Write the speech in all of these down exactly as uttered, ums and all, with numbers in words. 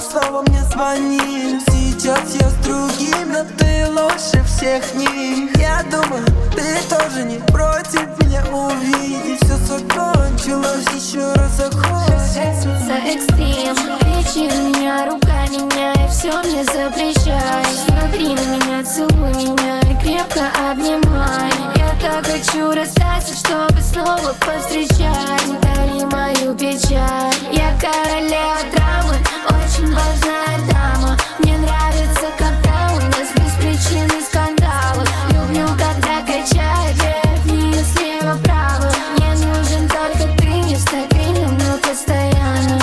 снова мне звонит. Сейчас я с другим, но ты лучше всех них. Я думаю, ты тоже не против меня увидеть. Все закончилось, еще раз захочешь. За экстрим, кричи на меня, ругай меня и все мне запрещай. Смотри на меня, целуй меня и крепко обнимай. Я так хочу расстаться, чтобы снова повстречать. Удали мою печаль. Я королева драмы, очень важная дама. Мне нравится, когда у нас без причины скандалы. Люблю, когда качает вверх, вниз, слева, право. Мне нужен только ты, не стабильно, но постоянно.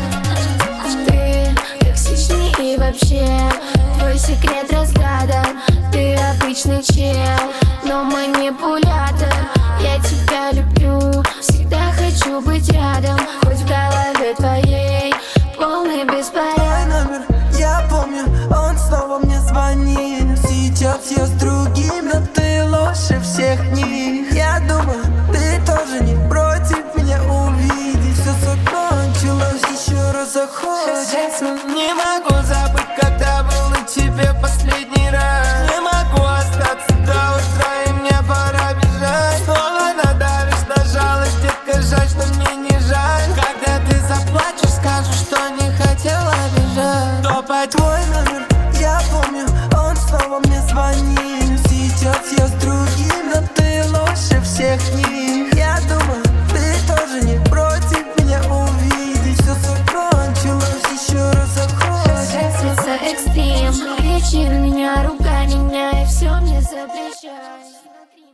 Ты токсичный и вообще твой секрет разгадан. Ты обычный чел, но манипулятор. Я тебя люблю, всегда хочу быть рядом. Хоть в голове твоей полный беспорядок. Твой номер, я помню, он снова мне звонит. Сейчас я с другим, но ты лучше всех них. Я думаю, ты тоже не против меня увидеть. Все закончилось, еще раз захочешь. Не могу забыть, когда был на тебе последний раз. Не могу остаться до утра, и мне пора бежать. Снова надавишь на жалость, детка, жаль, что мне не жаль. Когда ты заплачешь, скажешь, что не хотела бежать. Топать Твой номер, я помню, он снова мне звонит. Сейчас я с другим, но ты лучше всех них. Я думаю, ты тоже не против меня увидеть. Все закончилось, еще раз захочешь. За экстрим, кричи на меня, ругай меня и все мне запрещай.